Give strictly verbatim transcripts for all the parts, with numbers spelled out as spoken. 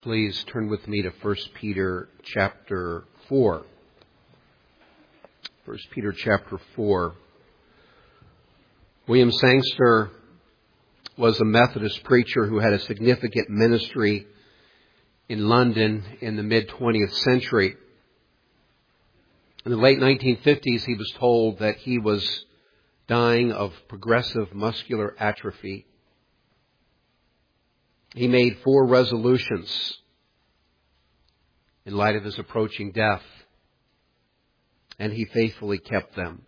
Please turn with me to First Peter chapter four. First Peter chapter four. William Sangster was a Methodist preacher who had a significant ministry in London in the mid-twentieth century. In the late nineteen fifties, he was told that he was dying of progressive muscular atrophy. He made four resolutions in light of his approaching death, and he faithfully kept them.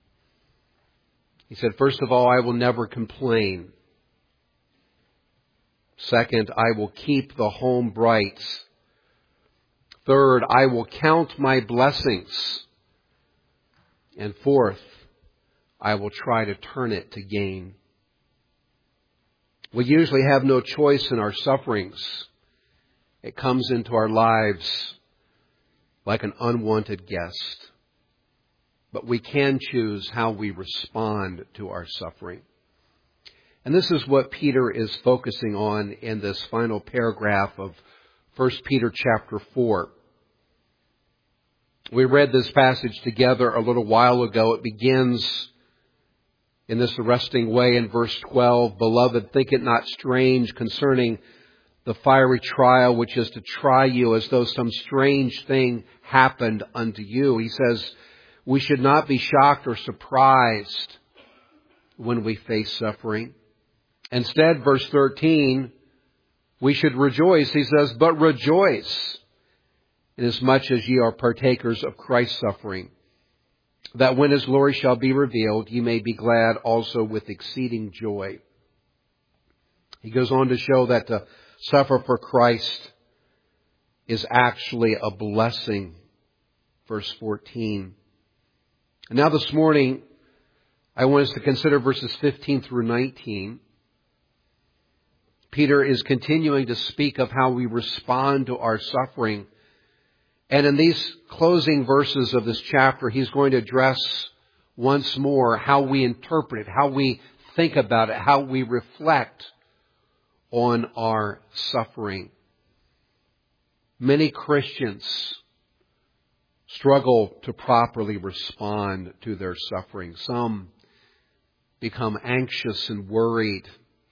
He said, first of all, I will never complain. Second, I will keep the home bright. Third, I will count my blessings. And fourth, I will try to turn it to gain. We usually have no choice in our sufferings. It comes into our lives like an unwanted guest. But we can choose how we respond to our suffering. And this is what Peter is focusing on in this final paragraph of First Peter chapter four. We read this passage together a little while ago. It begins in this arresting way in verse twelve, Beloved, think it not strange concerning the fiery trial which is to try you as though some strange thing happened unto you. He says we should not be shocked or surprised when we face suffering. Instead, verse thirteen, we should rejoice. He says, but rejoice inasmuch as ye are partakers of Christ's suffering, that when His glory shall be revealed, ye may be glad also with exceeding joy. He goes on to show that to suffer for Christ is actually a blessing. Verse fourteen. And now this morning, I want us to consider verses fifteen through nineteen. Peter is continuing to speak of how we respond to our suffering. And in these closing verses of this chapter, he's going to address once more how we interpret it, how we think about it, how we reflect on our suffering. Many Christians struggle to properly respond to their suffering. Some become anxious and worried.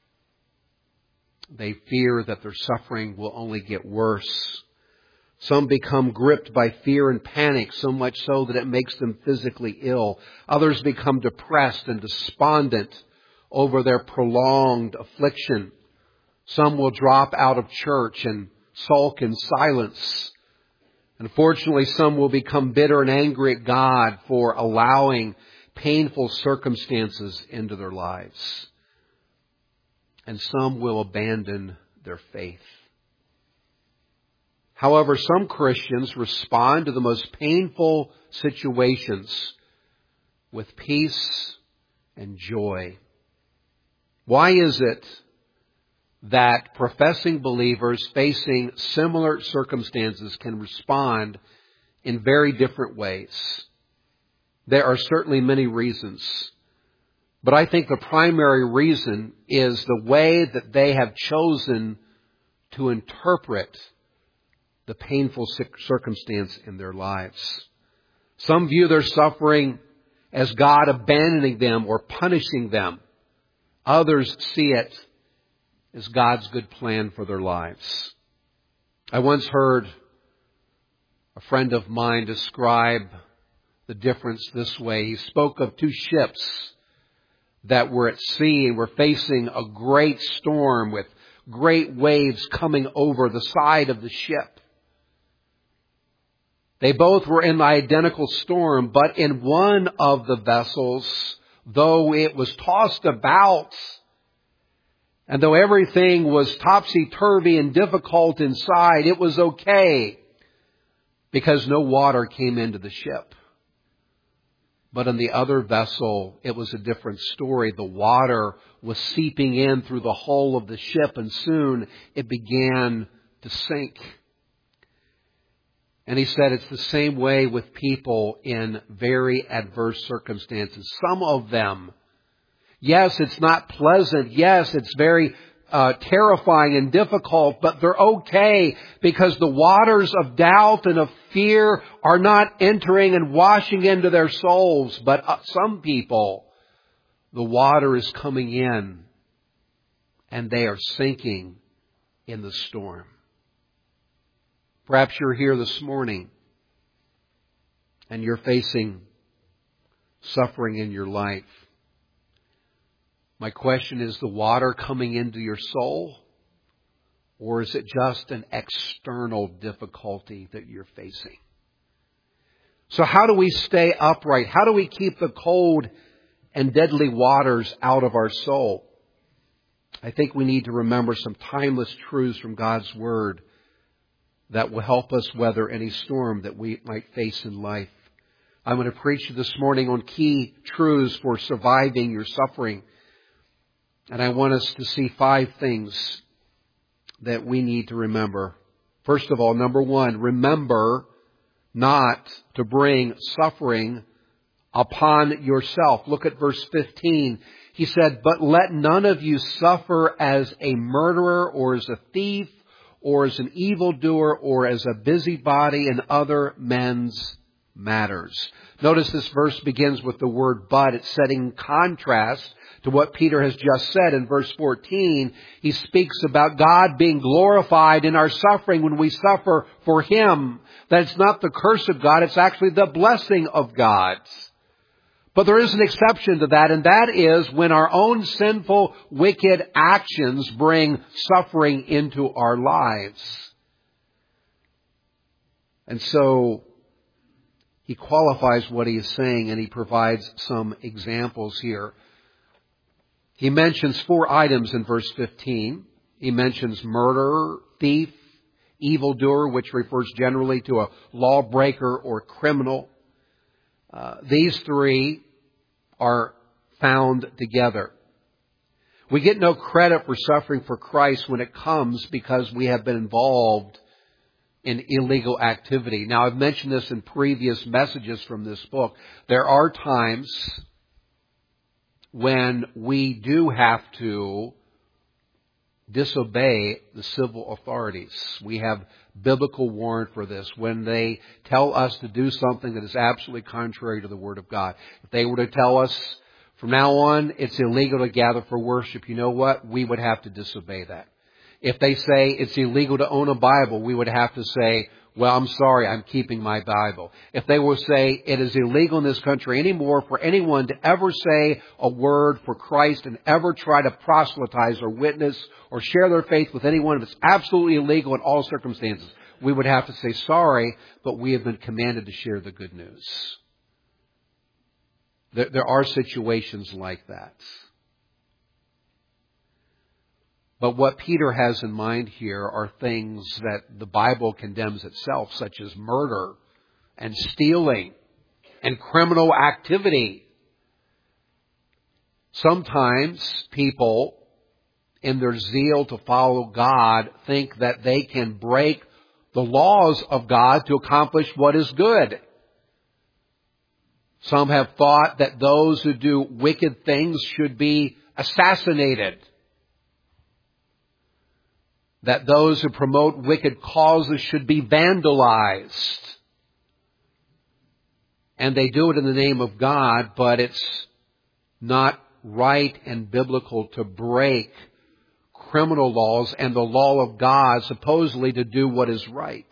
They fear that their suffering will only get worse. Some become gripped by fear and panic, so much so that it makes them physically ill. Others become depressed and despondent over their prolonged affliction. Some will drop out of church and sulk in silence. Unfortunately, some will become bitter and angry at God for allowing painful circumstances into their lives. And some will abandon their faith. However, some Christians respond to the most painful situations with peace and joy. Why is it that professing believers facing similar circumstances can respond in very different ways? There are certainly many reasons, but I think the primary reason is the way that they have chosen to interpret the painful circumstance in their lives. Some view their suffering as God abandoning them or punishing them. Others see it as God's good plan for their lives. I once heard a friend of mine describe the difference this way. He spoke of two ships that were at sea and were facing a great storm with great waves coming over the side of the ship. They both were in the identical storm, but in one of the vessels, though it was tossed about, and though everything was topsy-turvy and difficult inside, it was okay because no water came into the ship. But in the other vessel, it was a different story. The water was seeping in through the hull of the ship, and soon it began to sink. And he said it's the same way with people in very adverse circumstances. Some of them, yes, it's not pleasant. Yes, it's very uh, terrifying and difficult, but they're okay because the waters of doubt and of fear are not entering and washing into their souls. But uh, some people, the water is coming in and they are sinking in the storm. Perhaps you're here this morning and you're facing suffering in your life. My question is, the water coming into your soul? Or is it just an external difficulty that you're facing? So how do we stay upright? How do we keep the cold and deadly waters out of our soul? I think we need to remember some timeless truths from God's Word that will help us weather any storm that we might face in life. I'm going to preach this morning on key truths for surviving your suffering. And I want us to see five things that we need to remember. First of all, number one, remember not to bring suffering upon yourself. Look at verse fifteen. He said, "But let none of you suffer as a murderer or as a thief or as an evildoer or as a busybody in other men's matters." Notice this verse begins with the word "but." It's setting contrast to what Peter has just said. In verse fourteen, he speaks about God being glorified in our suffering when we suffer for Him. That it's not the curse of God, it's actually the blessing of God. But there is an exception to that, and that is when our own sinful, wicked actions bring suffering into our lives. And so he qualifies what he is saying, and he provides some examples here. He mentions four items in verse fifteen. He mentions murderer, thief, evildoer, which refers generally to a lawbreaker or criminal. Uh, these three are found together. We get no credit for suffering for Christ when it comes because we have been involved in illegal activity. Now, I've mentioned this in previous messages from this book. There are times when we do have to disobey the civil authorities. We have biblical warrant for this. When they tell us to do something that is absolutely contrary to the Word of God. If they were to tell us from now on it's illegal to gather for worship, you know what? We would have to disobey that. If they say it's illegal to own a Bible, we would have to say, well, I'm sorry, I'm keeping my Bible. If they will say it is illegal in this country anymore for anyone to ever say a word for Christ and ever try to proselytize or witness or share their faith with anyone, if it's absolutely illegal in all circumstances, we would have to say sorry, but we have been commanded to share the good news. There, there are situations like that. But what Peter has in mind here are things that the Bible condemns itself, such as murder and stealing and criminal activity. Sometimes people, in their zeal to follow God, think that they can break the laws of God to accomplish what is good. Some have thought that those who do wicked things should be assassinated. That those who promote wicked causes should be vandalized. And they do it in the name of God, but it's not right and biblical to break criminal laws and the law of God, supposedly to do what is right.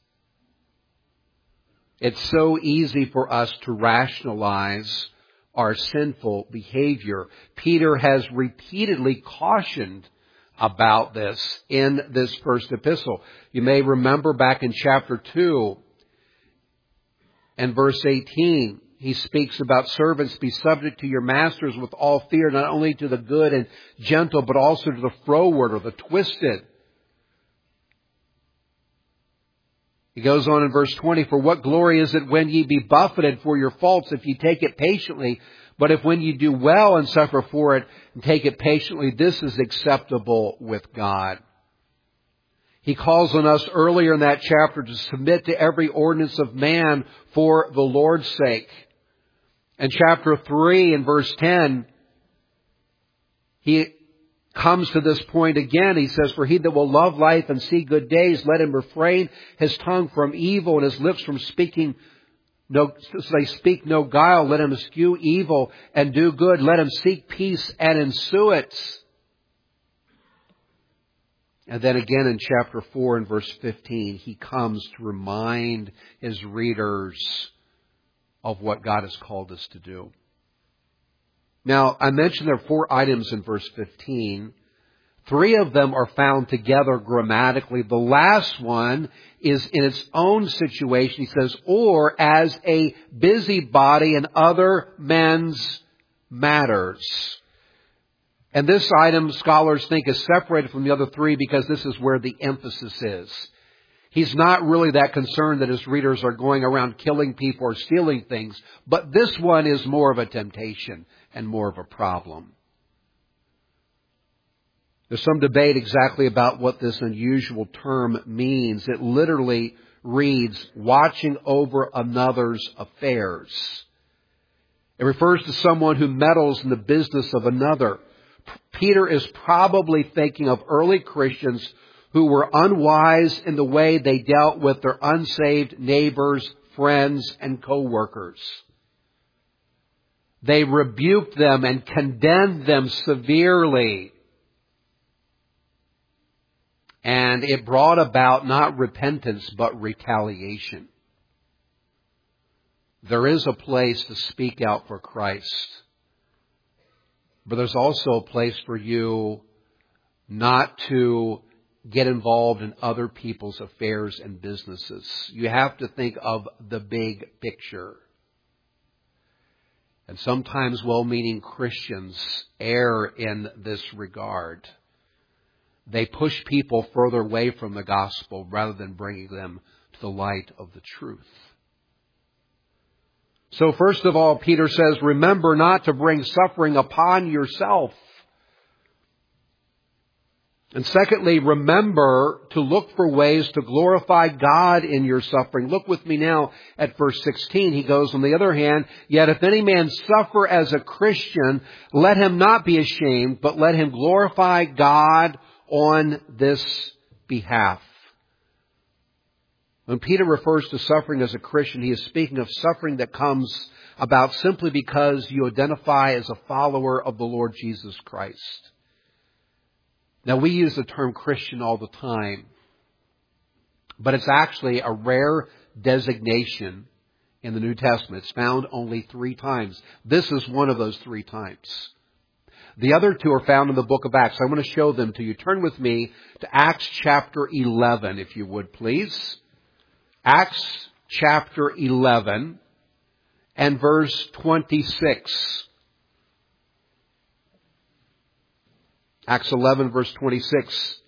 It's so easy for us to rationalize our sinful behavior. Peter has repeatedly cautioned about this in this first epistle. You may remember back in chapter two and verse eighteen, he speaks about servants be subject to your masters with all fear, not only to the good and gentle, but also to the froward or the twisted. He goes on in verse twenty, for what glory is it when ye be buffeted for your faults, if ye take it patiently? But if when you do well and suffer for it and take it patiently, this is acceptable with God. He calls on us earlier in that chapter to submit to every ordinance of man for the Lord's sake. And chapter three and verse ten, he comes to this point again. He says, for he that will love life and see good days, let him refrain his tongue from evil and his lips from speaking no, they speak no guile. Let him eschew evil and do good. Let him seek peace and ensue it. And then again in chapter four and verse fifteen, he comes to remind his readers of what God has called us to do. Now, I mentioned there are four items in verse fifteen. Three of them are found together grammatically. The last one is in its own situation. He says, or as a busybody in other men's matters. And this item, scholars think, is separated from the other three because this is where the emphasis is. He's not really that concerned that his readers are going around killing people or stealing things, but this one is more of a temptation and more of a problem. There's some debate exactly about what this unusual term means. It literally reads, watching over another's affairs. It refers to someone who meddles in the business of another. Peter is probably thinking of early Christians who were unwise in the way they dealt with their unsaved neighbors, friends, and co-workers. They rebuked them and condemned them severely. And it brought about not repentance, but retaliation. There is a place to speak out for Christ. But there's also a place for you not to get involved in other people's affairs and businesses. You have to think of the big picture. And sometimes well-meaning Christians err in this regard. They push people further away from the gospel rather than bringing them to the light of the truth. So first of all, Peter says, remember not to bring suffering upon yourself. And secondly, remember to look for ways to glorify God in your suffering. Look with me now at verse sixteen. He goes, on the other hand, yet if any man suffer as a Christian, let him not be ashamed, but let him glorify God on this behalf. When Peter refers to suffering as a Christian, he is speaking of suffering that comes about simply because you identify as a follower of the Lord Jesus Christ. Now, we use the term Christian all the time, but it's actually a rare designation in the New Testament. It's found only three times. This is one of those three times. The other two are found in the book of Acts. I want to show them to you. Turn with me to Acts chapter eleven, if you would, please. Acts chapter eleven and verse twenty-six. Acts eleven, verse twenty-six.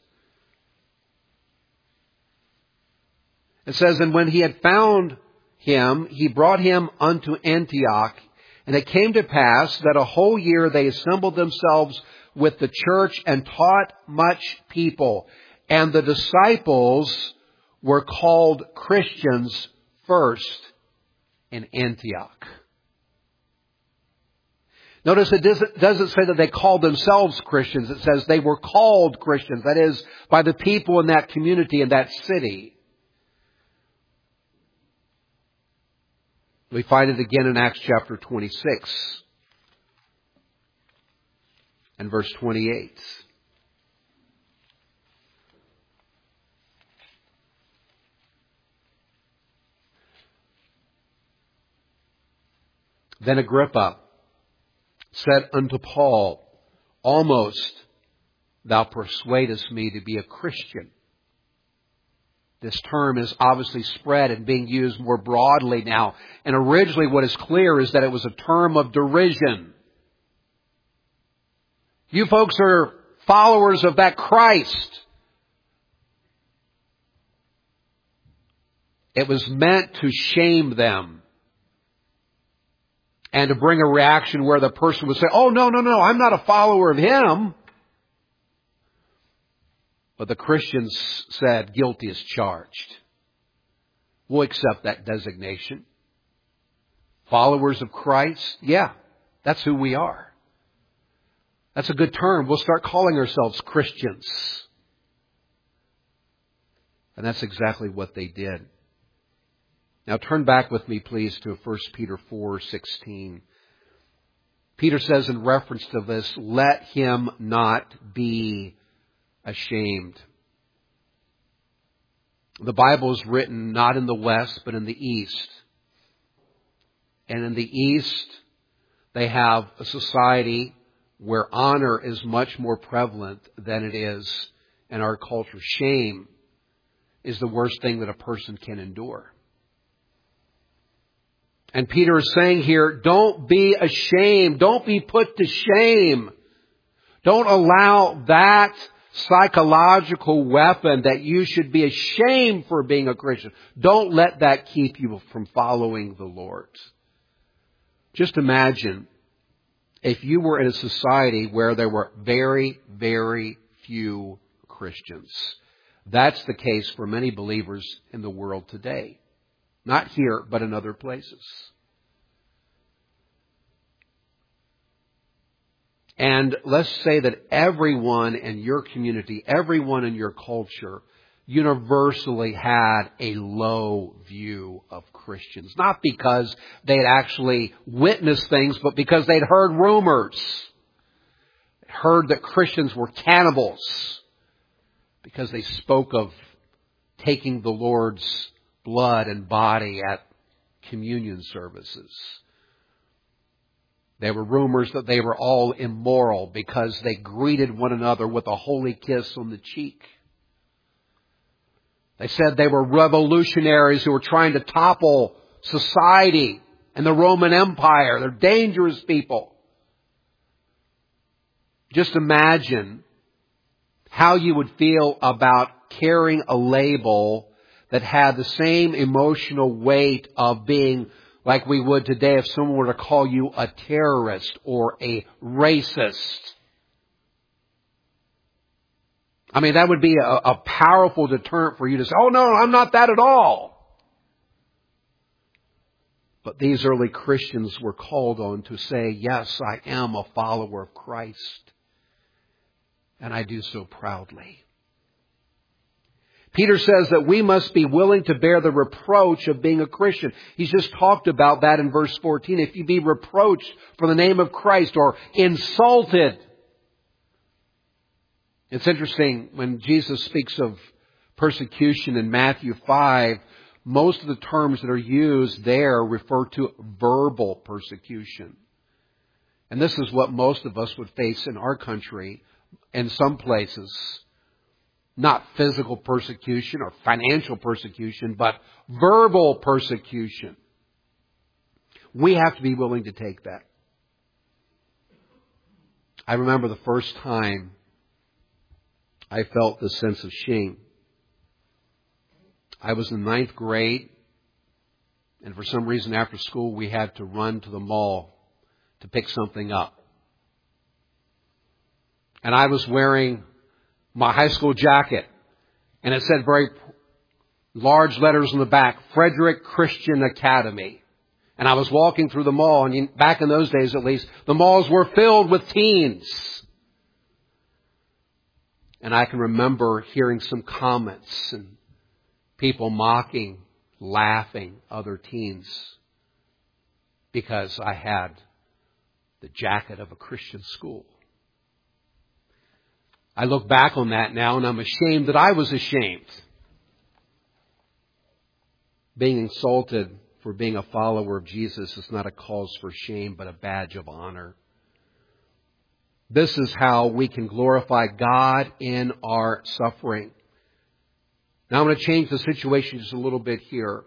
It says, and when he had found him, he brought him unto Antioch. And it came to pass that a whole year they assembled themselves with the church and taught much people. And the disciples were called Christians first in Antioch. Notice it doesn't, doesn't say that they called themselves Christians. It says they were called Christians. That is, by the people in that community, in that city. We find it again in Acts chapter twenty-six and verse twenty-eight. Then Agrippa said unto Paul, almost thou persuadest me to be a Christian. This term is obviously spread and being used more broadly now. And originally what is clear is that it was a term of derision. You folks are followers of that Christ. It was meant to shame them. And to bring a reaction where the person would say, oh, no, no, no, I'm not a follower of him. But the Christians said, guilty as charged. We'll accept that designation. Followers of Christ, yeah, that's who we are. That's a good term. We'll start calling ourselves Christians. And that's exactly what they did. Now turn back with me, please, to First Peter four sixteen. Peter says in reference to this, let him not be ashamed. The Bible is written not in the West, but in the East. And in the East, they have a society where honor is much more prevalent than it is in our culture. Shame is the worst thing that a person can endure. And Peter is saying here, don't be ashamed. Don't be put to shame. Don't allow that psychological weapon that you should be ashamed for being a Christian. Don't let that keep you from following the Lord. Just imagine if you were in a society where there were very, very few Christians. That's the case for many believers in the world today. Not here, but in other places. And let's say that everyone in your community, everyone in your culture, universally had a low view of Christians. Not because they'd actually witnessed things, but because they'd heard rumors. Heard that Christians were cannibals. Because they spoke of taking the Lord's blood and body at communion services. There were rumors that they were all immoral because they greeted one another with a holy kiss on the cheek. They said they were revolutionaries who were trying to topple society and the Roman Empire. They're dangerous people. Just imagine how you would feel about carrying a label that had the same emotional weight of being like we would today if someone were to call you a terrorist or a racist. I mean, that would be a, a powerful deterrent for you to say, oh no, I'm not that at all. But these early Christians were called on to say, yes, I am a follower of Christ. And I do so proudly. Peter says that we must be willing to bear the reproach of being a Christian. He's just talked about that in verse fourteen. If you be reproached for the name of Christ or insulted. It's interesting when Jesus speaks of persecution in Matthew five, most of the terms that are used there refer to verbal persecution. And this is what most of us would face in our country in some places. Not physical persecution or financial persecution, but verbal persecution. We have to be willing to take that. I remember the first time I felt this sense of shame. I was in ninth grade, and for some reason after school we had to run to the mall to pick something up. And I was wearing my high school jacket, and it said very large letters on the back, Frederick Christian Academy. And I was walking through the mall, and back in those days at least, the malls were filled with teens. And I can remember hearing some comments and people mocking, laughing other teens because I had the jacket of a Christian school. I look back on that now and I'm ashamed that I was ashamed. Being insulted for being a follower of Jesus is not a cause for shame, but a badge of honor. This is how we can glorify God in our suffering. Now I'm going to change the situation just a little bit here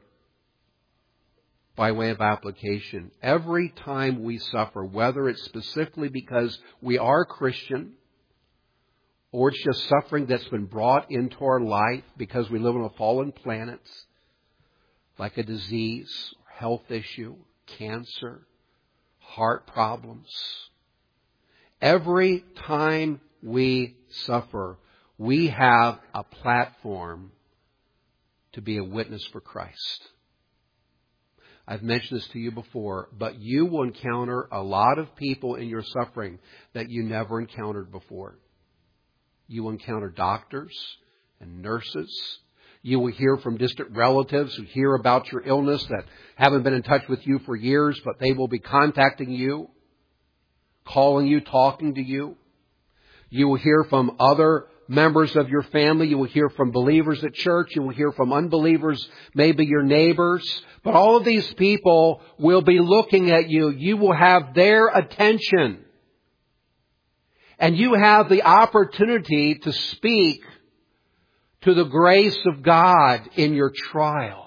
by way of application. Every time we suffer, whether it's specifically because we are Christian, or it's just suffering that's been brought into our life because we live on a fallen planet, like a disease, health issue, cancer, heart problems. Every time we suffer, we have a platform to be a witness for Christ. I've mentioned this to you before, but you will encounter a lot of people in your suffering that you never encountered before. You will encounter doctors and nurses. You will hear from distant relatives who hear about your illness that haven't been in touch with you for years, but they will be contacting you, calling you, talking to you. You will hear from other members of your family. You will hear from believers at church. You will hear from unbelievers, maybe your neighbors. But all of these people will be looking at you. You will have their attention. And you have the opportunity to speak to the grace of God in your trial.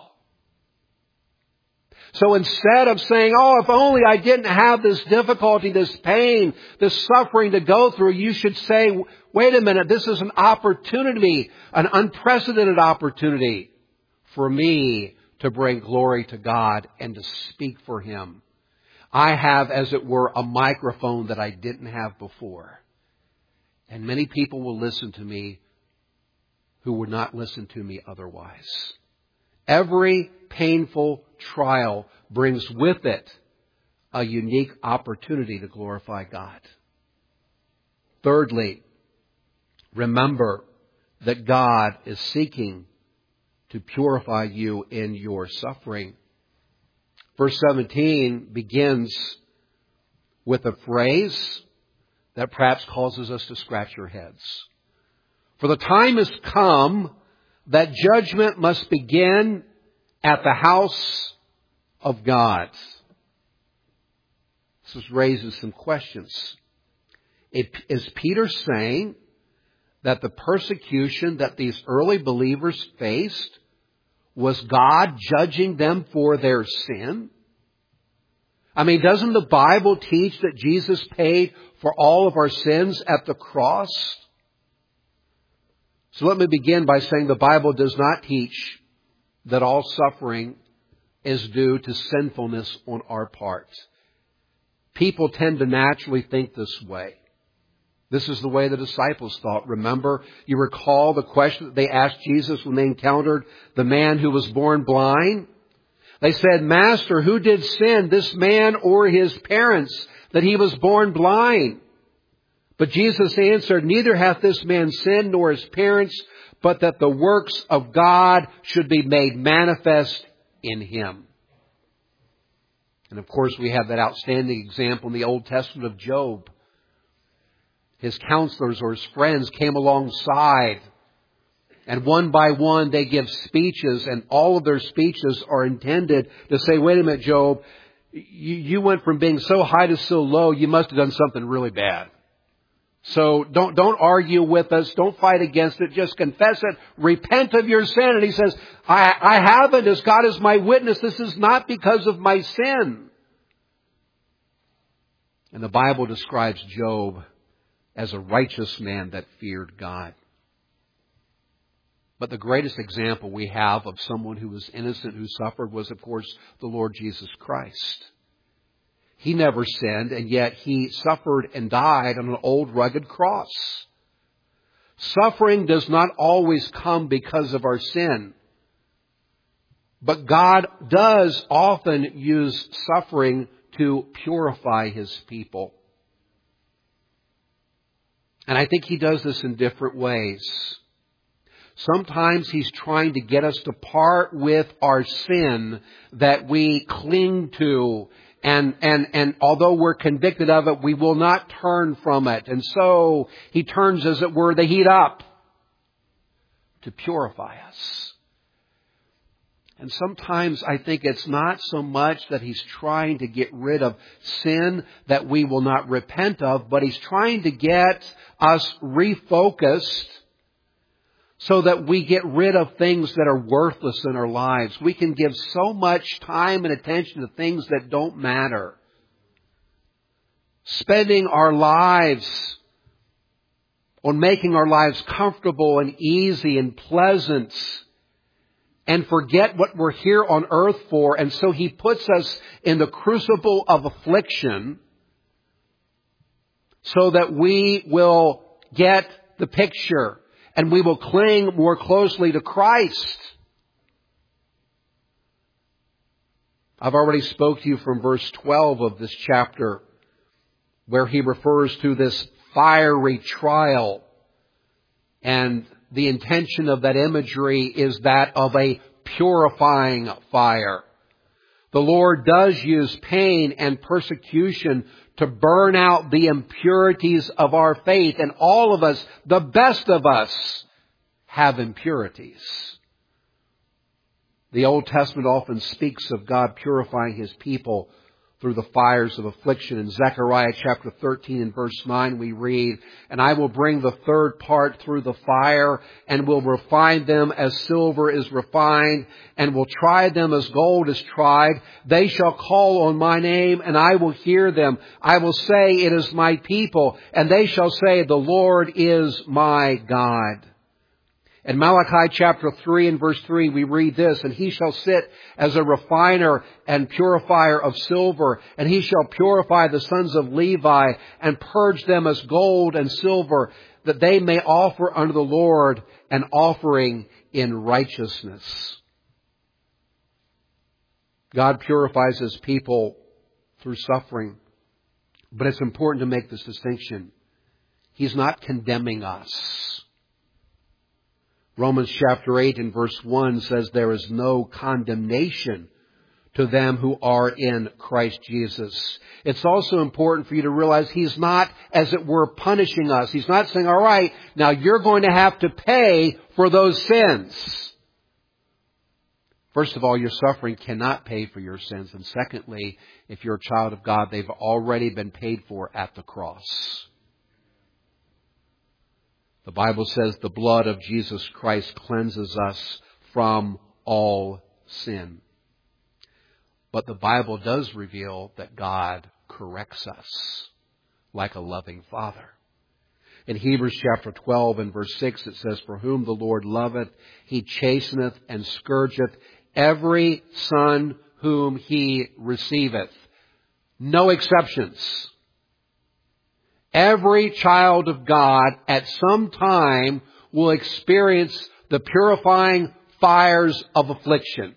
So instead of saying, oh, if only I didn't have this difficulty, this pain, this suffering to go through, you should say, wait a minute, this is an opportunity, an unprecedented opportunity for me to bring glory to God and to speak for Him. I have, as it were, a microphone that I didn't have before. And many people will listen to me who would not listen to me otherwise. Every painful trial brings with it a unique opportunity to glorify God. Thirdly, remember that God is seeking to purify you in your suffering. Verse seventeen begins with a phrase that perhaps causes us to scratch our heads. For the time has come that judgment must begin at the house of God. This raises some questions. Is Peter saying that the persecution that these early believers faced was God judging them for their sin? I mean, doesn't the Bible teach that Jesus paid for all of our sins at the cross? So let me begin by saying the Bible does not teach that all suffering is due to sinfulness on our part. People tend to naturally think this way. This is the way the disciples thought. Remember, you recall the question that they asked Jesus when they encountered the man who was born blind? They said, Master, who did sin, this man or his parents, that he was born blind? But Jesus answered, neither hath this man sinned nor his parents, but that the works of God should be made manifest in him. And of course, we have that outstanding example in the Old Testament of Job. His counselors or his friends came alongside, and one by one they give speeches, and all of their speeches are intended to say, wait a minute, Job, you, you went from being so high to so low, you must have done something really bad. So don't, don't argue with us. Don't fight against it. Just confess it. Repent of your sin. And he says, I, I haven't, as God is my witness. This is not because of my sin. And the Bible describes Job as a righteous man that feared God. But the greatest example we have of someone who was innocent, who suffered, was, of course, the Lord Jesus Christ. He never sinned, and yet He suffered and died on an old rugged cross. Suffering does not always come because of our sin. But God does often use suffering to purify His people. And I think He does this in different ways. Sometimes He's trying to get us to part with our sin that we cling to. And, and, and although we're convicted of it, we will not turn from it. And so He turns, as it were, the heat up to purify us. And sometimes I think it's not so much that He's trying to get rid of sin that we will not repent of, but He's trying to get us refocused so that we get rid of things that are worthless in our lives. We can give so much time and attention to things that don't matter. Spending our lives on making our lives comfortable and easy and pleasant, and forget what we're here on earth for. And so He puts us in the crucible of affliction so that we will get the picture. And we will cling more closely to Christ. I've already spoke to you from verse twelve of this chapter, where he refers to this fiery trial. And the intention of that imagery is that of a purifying fire. The Lord does use pain and persecution to burn out the impurities of our faith. And all of us, the best of us, have impurities. The Old Testament often speaks of God purifying His people through the fires of affliction. In Zechariah chapter thirteen and verse nine we read, "And I will bring the third part through the fire, and will refine them as silver is refined, and will try them as gold is tried. They shall call on my name, and I will hear them. I will say, it is my people, and they shall say, the Lord is my God." In Malachi chapter three and verse three we read this, "And he shall sit as a refiner and purifier of silver, and he shall purify the sons of Levi and purge them as gold and silver, that they may offer unto the Lord an offering in righteousness." God purifies His people through suffering. But it's important to make this distinction. He's not condemning us. Romans chapter eight and verse one says there is no condemnation to them who are in Christ Jesus. It's also important for you to realize He's not, as it were, punishing us. He's not saying, all right, now you're going to have to pay for those sins. First of all, your suffering cannot pay for your sins. And secondly, if you're a child of God, they've already been paid for at the cross. The Bible says the blood of Jesus Christ cleanses us from all sin. But the Bible does reveal that God corrects us like a loving Father. In Hebrews chapter twelve and verse six it says, "For whom the Lord loveth, He chasteneth and scourgeth every son whom He receiveth." No exceptions. Every child of God at some time will experience the purifying fires of affliction.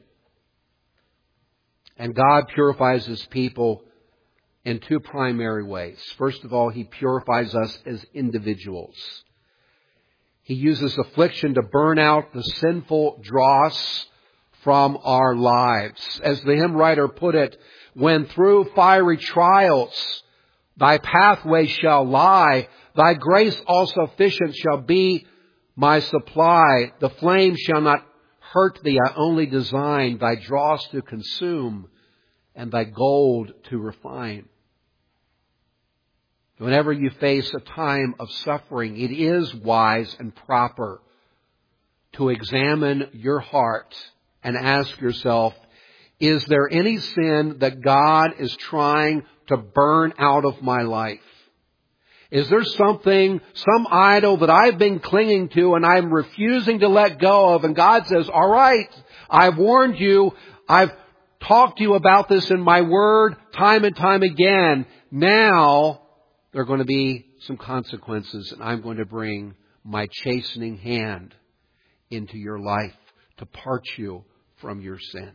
And God purifies His people in two primary ways. First of all, He purifies us as individuals. He uses affliction to burn out the sinful dross from our lives. As the hymn writer put it, "When through fiery trials Thy pathway shall lie, Thy grace all sufficient shall be my supply. The flame shall not hurt Thee, I only design Thy dross to consume and Thy gold to refine." Whenever you face a time of suffering, it is wise and proper to examine your heart and ask yourself, is there any sin that God is trying to burn out of my life? Is there something, some idol that I've been clinging to and I'm refusing to let go of? And God says, all right, I've warned you. I've talked to you about this in my word time and time again. Now there are going to be some consequences, and I'm going to bring my chastening hand into your life to part you from your sin.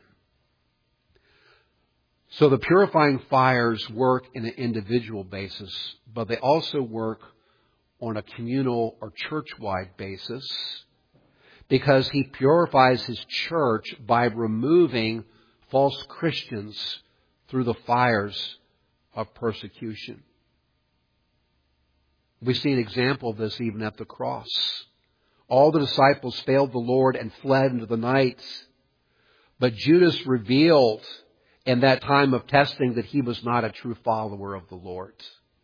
So the purifying fires work in an individual basis, but they also work on a communal or church-wide basis, because He purifies His church by removing false Christians through the fires of persecution. We see an example of this even at the cross. All the disciples failed the Lord and fled into the night, but Judas revealed in that time of testing that he was not a true follower of the Lord.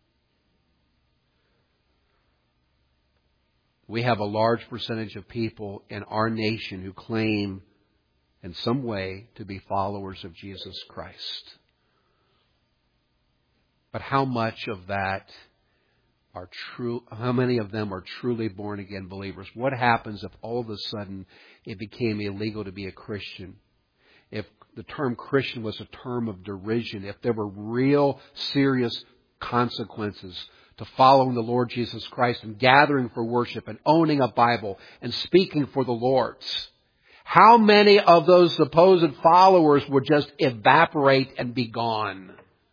We have a large percentage of people in our nation who claim in some way to be followers of Jesus Christ. But how much of that are true, how many of them are truly born again believers? What happens if all of a sudden it became illegal to be a Christian? If the term Christian was a term of derision, if there were real serious consequences to following the Lord Jesus Christ and gathering for worship and owning a Bible and speaking for the Lord, how many of those supposed followers would just evaporate and be gone?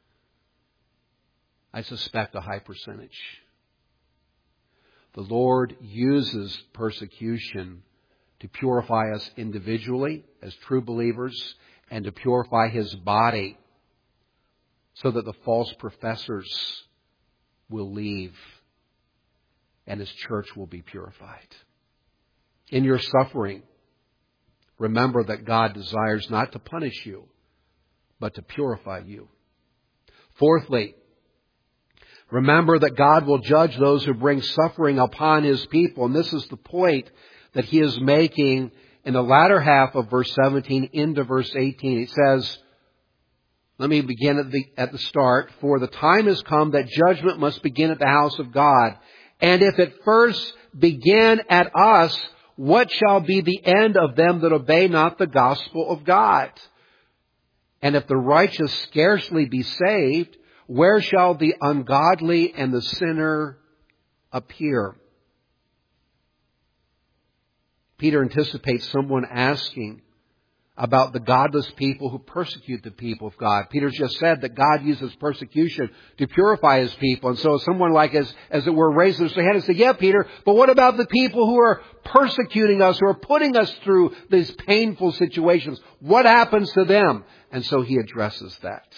I suspect a high percentage. The Lord uses persecution to purify us individually as true believers and to purify His body so that the false professors will leave and His church will be purified. In your suffering, remember that God desires not to punish you, but to purify you. Fourthly, remember that God will judge those who bring suffering upon His people. And this is the point that He is making in the latter half of verse seventeen into verse eighteen. He says, let me begin at the, at the start. For the time has come that judgment must begin at the house of God. And if it first begin at us, what shall be the end of them that obey not the gospel of God? And if the righteous scarcely be saved, where shall the ungodly and the sinner appear? Peter anticipates someone asking about the godless people who persecute the people of God. Peter's just said that God uses persecution to purify His people. And so someone like as, as it were raises their hand and says, yeah, Peter, but what about the people who are persecuting us, who are putting us through these painful situations? What happens to them? And so he addresses that.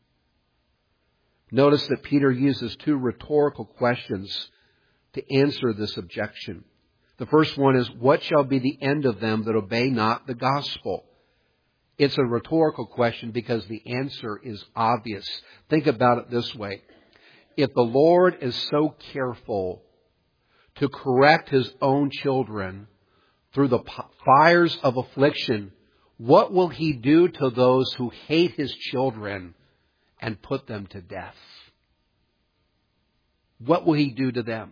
Notice that Peter uses two rhetorical questions to answer this objection. The first one is, what shall be the end of them that obey not the gospel? It's a rhetorical question because the answer is obvious. Think about it this way. If the Lord is so careful to correct His own children through the fires of affliction, what will He do to those who hate His children and put them to death? What will He do to them?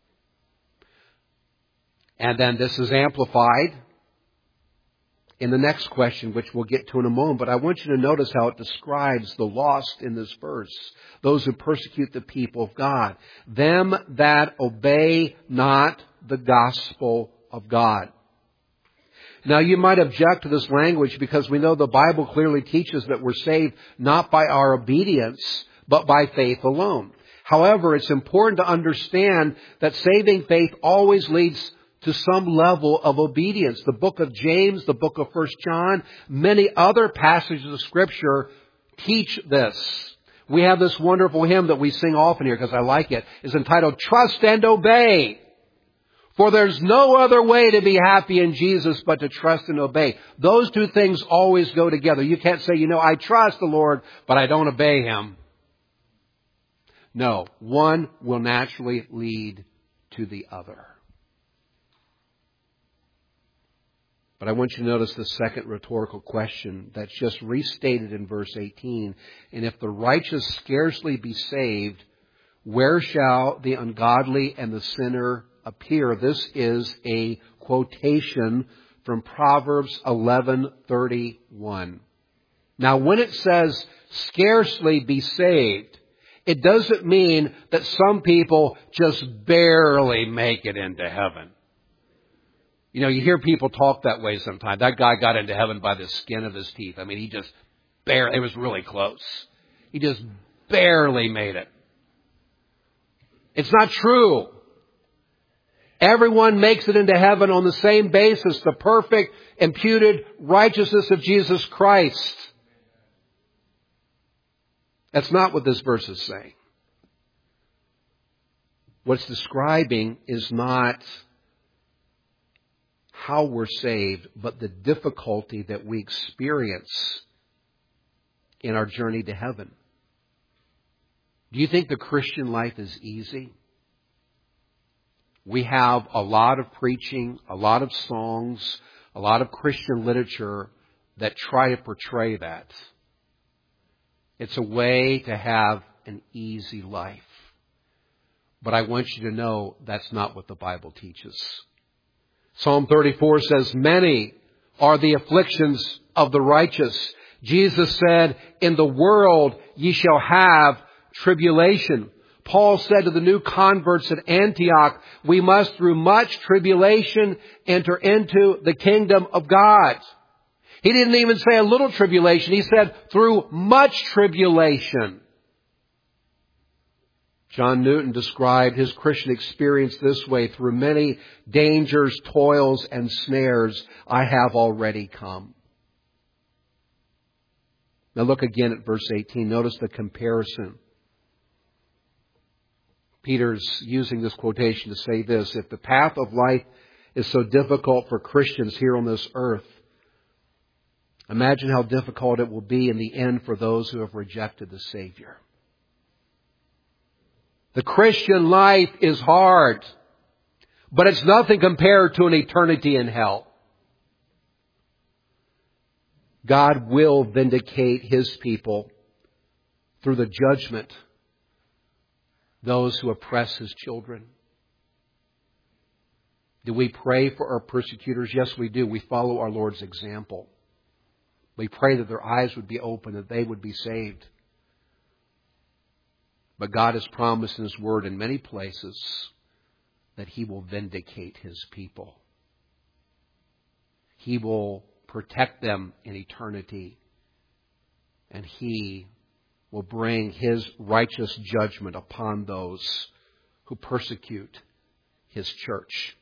And then this is amplified in the next question, which we'll get to in a moment. But I want you to notice how it describes the lost in this verse. Those who persecute the people of God. Them that obey not the gospel of God. Now you might object to this language because we know the Bible clearly teaches that we're saved not by our obedience, but by faith alone. However, it's important to understand that saving faith always leads to some level of obedience. The book of James, the book of First John, many other passages of Scripture teach this. We have this wonderful hymn that we sing often here because I like it. It's entitled, Trust and Obey. For there's no other way to be happy in Jesus but to trust and obey. Those two things always go together. You can't say, you know, I trust the Lord, but I don't obey Him. No, one will naturally lead to the other. But I want you to notice the second rhetorical question that's just restated in verse eighteen. And if the righteous scarcely be saved, where shall the ungodly and the sinner appear? This is a quotation from Proverbs eleven thirty-one. Now, when it says scarcely be saved, it doesn't mean that some people just barely make it into heaven. You know, you hear people talk that way sometimes. That guy got into heaven by the skin of his teeth. I mean, he just barely, it was really close. He just barely made it. It's not true. Everyone makes it into heaven on the same basis, the perfect, imputed righteousness of Jesus Christ. That's not what this verse is saying. What it's describing is not how we're saved, but the difficulty that we experience in our journey to heaven. Do you think the Christian life is easy? We have a lot of preaching, a lot of songs, a lot of Christian literature that try to portray that. It's a way to have an easy life. But I want you to know that's not what the Bible teaches. Psalm thirty-four says, many are the afflictions of the righteous. Jesus said, in the world ye shall have tribulation. Paul said to the new converts at Antioch, we must through much tribulation enter into the kingdom of God. He didn't even say a little tribulation. He said through much tribulation. John Newton described his Christian experience this way: through many dangers, toils, and snares, I have already come. Now look again at verse eighteen. Notice the comparison. Peter's using this quotation to say this: if the path of life is so difficult for Christians here on this earth, imagine how difficult it will be in the end for those who have rejected the Savior. The Christian life is hard, but it's nothing compared to an eternity in hell. God will vindicate His people through the judgment, those who oppress His children. Do we pray for our persecutors? Yes, we do. We follow our Lord's example. We pray that their eyes would be open, that they would be saved. But God has promised in His Word in many places that He will vindicate His people. He will protect them in eternity. And He will bring His righteous judgment upon those who persecute His church.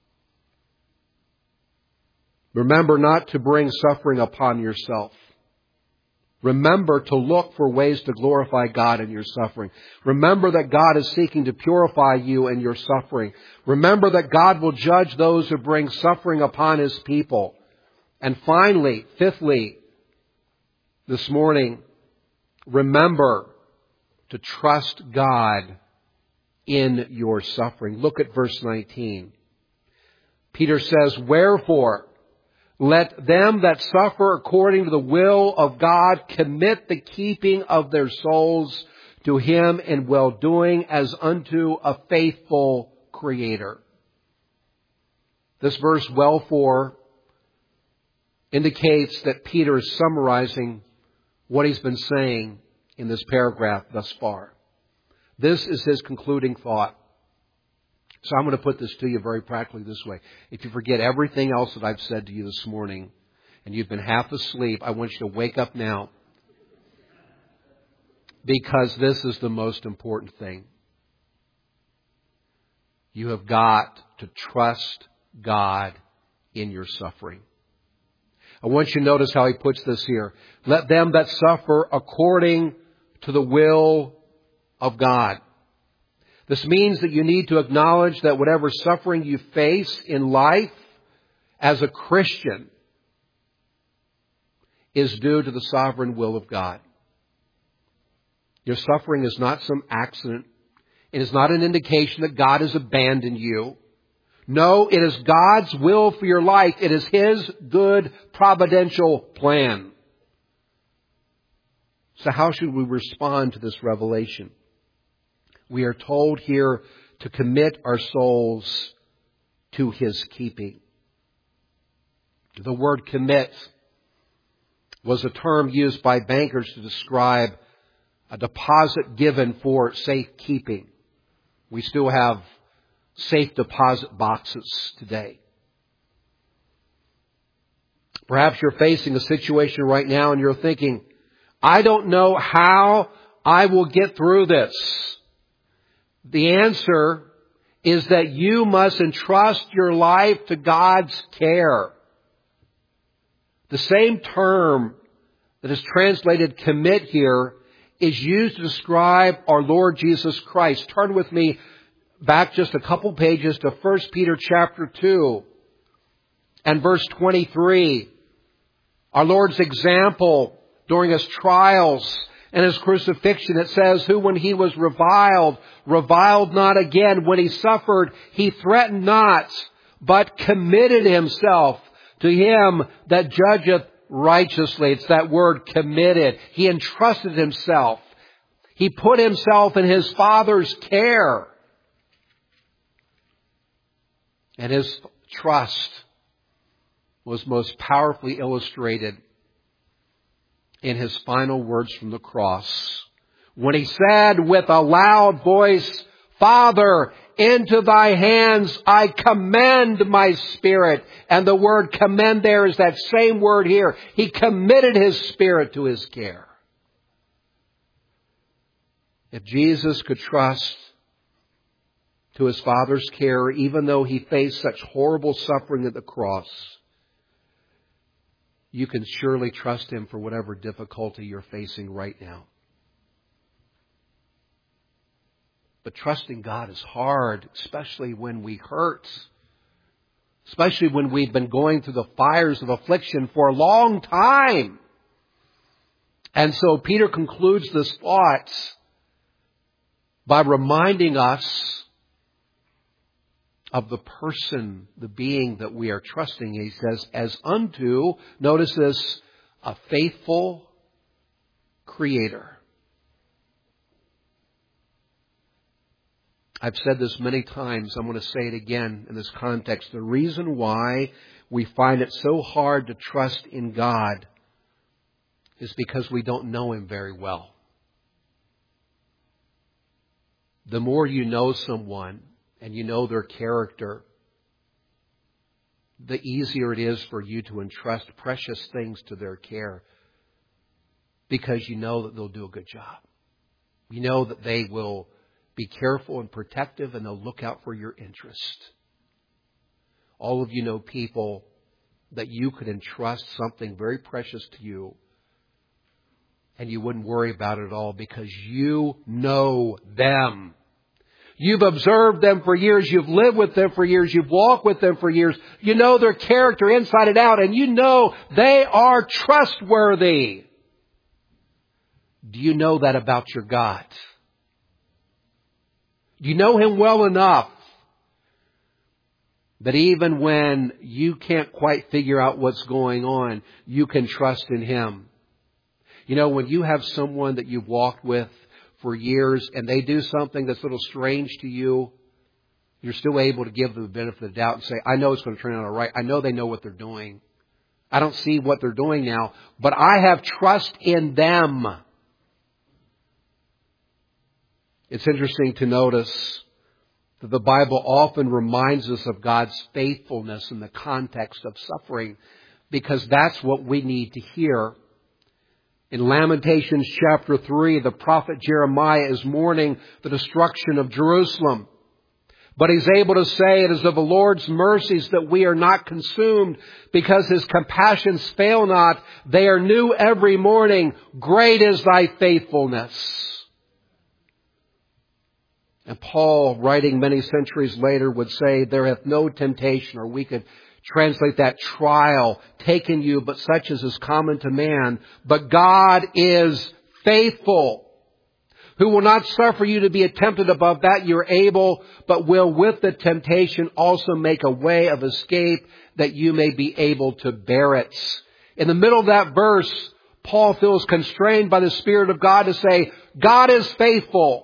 Remember not to bring suffering upon yourself. Remember to look for ways to glorify God in your suffering. Remember that God is seeking to purify you in your suffering. Remember that God will judge those who bring suffering upon His people. And finally, fifthly, this morning, remember to trust God in your suffering. Look at verse nineteen. Peter says, wherefore, let them that suffer according to the will of God commit the keeping of their souls to Him in well-doing as unto a faithful Creator. This verse, wherefore, indicates that Peter is summarizing what he's been saying in this paragraph thus far. This is his concluding thought. So I'm going to put this to you very practically this way. If you forget everything else that I've said to you this morning and you've been half asleep, I want you to wake up now, because this is the most important thing. You have got to trust God in your suffering. I want you to notice how he puts this here. Let them that suffer according to the will of God. This means that you need to acknowledge that whatever suffering you face in life as a Christian is due to the sovereign will of God. Your suffering is not some accident. It is not an indication that God has abandoned you. No, it is God's will for your life. It is His good providential plan. So how should we respond to this revelation? We are told here to commit our souls to His keeping. The word commit was a term used by bankers to describe a deposit given for safekeeping. We still have safe deposit boxes today. Perhaps you're facing a situation right now and you're thinking, I don't know how I will get through this. The answer is that you must entrust your life to God's care. The same term that is translated commit here is used to describe our Lord Jesus Christ. Turn with me back just a couple pages to First Peter chapter two and verse twenty-three. Our Lord's example during His trials and His crucifixion. It says, who when He was reviled, reviled not again. When He suffered, He threatened not, but committed Himself to Him that judgeth righteously. It's that word committed. He entrusted Himself. He put Himself in His Father's care. And His trust was most powerfully illustrated in His final words from the cross, When he said with a loud voice, Father, into thy hands I commend my spirit. And the word commend there is that same word here. He committed his spirit to his care. If Jesus could trust to his Father's care, even though he faced such horrible suffering at the cross, you can surely trust him for whatever difficulty you're facing right now. But trusting God is hard, especially when we hurt. Especially when we've been going through the fires of affliction for a long time. And so Peter concludes this thought by reminding us of the person, the being that we are trusting. He says, as unto, notice this, a faithful Creator. I've said this many times. I'm going to say it again in this context. The reason why we find it so hard to trust in God is because we don't know Him very well. The more you know someone and you know their character, the easier it is for you to entrust precious things to their care, because you know that they'll do a good job. You know that they will be careful and protective, and they'll look out for your interest. All of you know people that you could entrust something very precious to you, and you wouldn't worry about it at all because you know them. You've observed them for years. You've lived with them for years. You've walked with them for years. You know their character inside and out, and you know they are trustworthy. Do you know that about your God? You know Him well enough that even when you can't quite figure out what's going on, you can trust in Him. You know, when you have someone that you've walked with for years and they do something that's a little strange to you, you're still able to give them the benefit of the doubt and say, I know it's going to turn out all right. I know they know what they're doing. I don't see what they're doing now, but I have trust in them. It's interesting to notice that the Bible often reminds us of God's faithfulness in the context of suffering, because that's what we need to hear. In Lamentations chapter three, the prophet Jeremiah is mourning the destruction of Jerusalem. But he's able to say it is of the Lord's mercies that we are not consumed, because His compassions fail not. They are new every morning. Great is thy faithfulness. And Paul, writing many centuries later, would say, there hath no temptation, or we could translate that trial, taken you, but such as is common to man. But God is faithful, who will not suffer you to be tempted above that you are able, but will with the temptation also make a way of escape, that you may be able to bear it. In the middle of that verse, Paul feels constrained by the Spirit of God to say, God is faithful.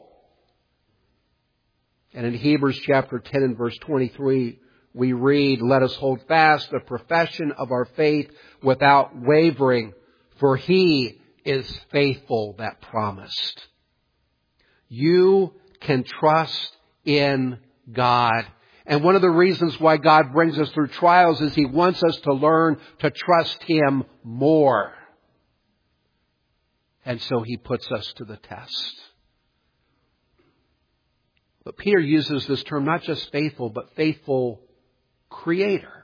And in Hebrews chapter ten and verse twenty-three, we read, let us hold fast the profession of our faith without wavering, for He is faithful that promised. You can trust in God. And one of the reasons why God brings us through trials is He wants us to learn to trust Him more. And so He puts us to the test. But Peter uses this term, not just faithful, but faithful Creator.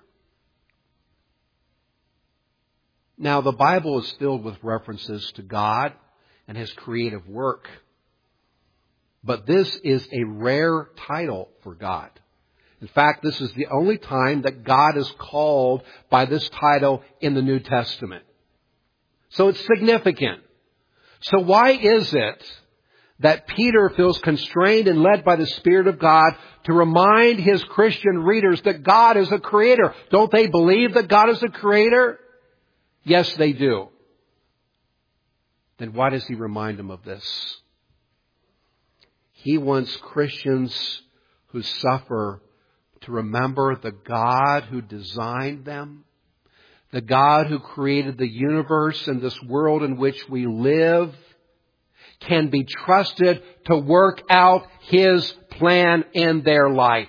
Now, the Bible is filled with references to God and His creative work. But this is a rare title for God. In fact, this is the only time that God is called by this title in the New Testament. So it's significant. So why is it that Peter feels constrained and led by the Spirit of God to remind his Christian readers that God is a creator? Don't they believe that God is a creator? Yes, they do. Then why does he remind them of this? He wants Christians who suffer to remember the God who designed them, the God who created the universe and this world in which we live. can be trusted to work out His plan in their life.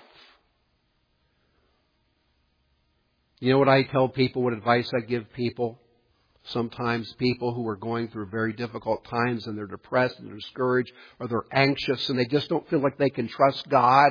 You know what I tell people, what advice I give people? Sometimes people who are going through very difficult times and they're depressed and they're discouraged or they're anxious and they just don't feel like they can trust God.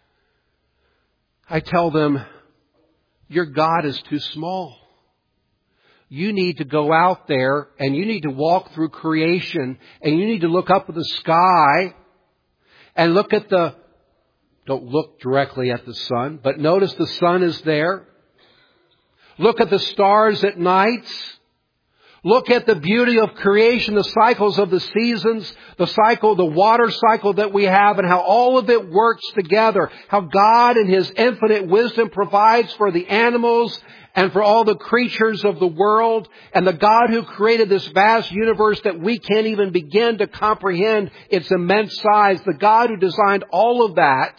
I tell them, your God is too small. You need to go out there and you need to walk through creation and you need to look up at the sky and look at the, don't look directly at the sun, but notice the sun is there. Look at the stars at night. Look at the beauty of creation, the cycles of the seasons, the cycle, the water cycle that we have, and how all of it works together. How God in His infinite wisdom provides for the animals and for all the creatures of the world. And the God who created this vast universe that we can't even begin to comprehend its immense size, the God who designed all of that,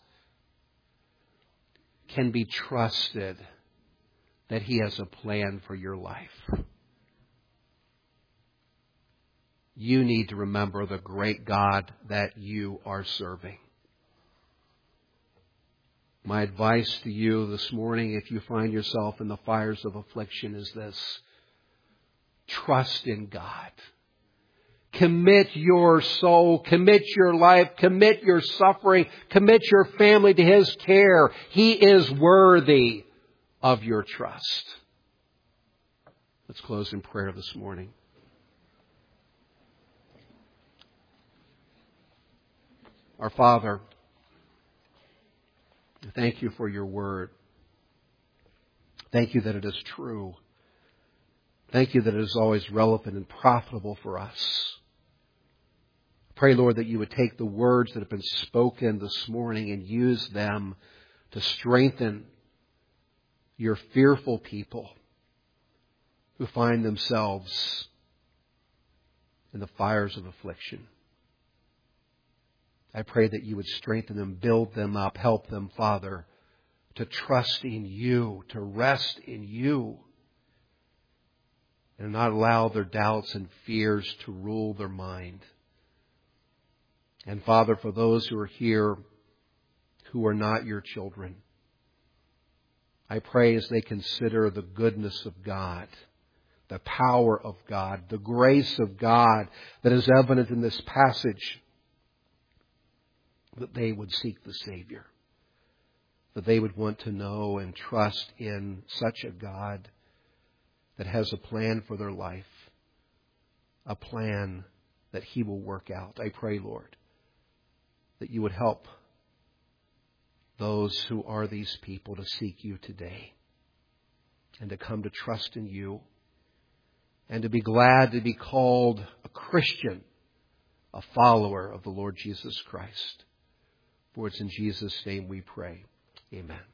can be trusted that He has a plan for your life. You need to remember the great God that you are serving. My advice to you this morning, if you find yourself in the fires of affliction, is this. Trust in God. Commit your soul, commit your life, commit your suffering, commit your family to His care. He is worthy of your trust. Let's close in prayer this morning. Our Father, thank You for Your word. Thank You that it is true. Thank You that it is always relevant and profitable for us. Pray, Lord, that You would take the words that have been spoken this morning and use them to strengthen Your fearful people who find themselves in the fires of affliction. I pray that You would strengthen them, build them up, help them, Father, to trust in You, to rest in You, and not allow their doubts and fears to rule their mind. And Father, for those who are here who are not Your children, I pray as they consider the goodness of God, the power of God, the grace of God that is evident in this passage, that they would seek the Savior, that they would want to know and trust in such a God that has a plan for their life, a plan that He will work out. I pray, Lord, that You would help those who are these people to seek You today and to come to trust in You and to be glad to be called a Christian, a follower of the Lord Jesus Christ. For it's in Jesus' name we pray. Amen.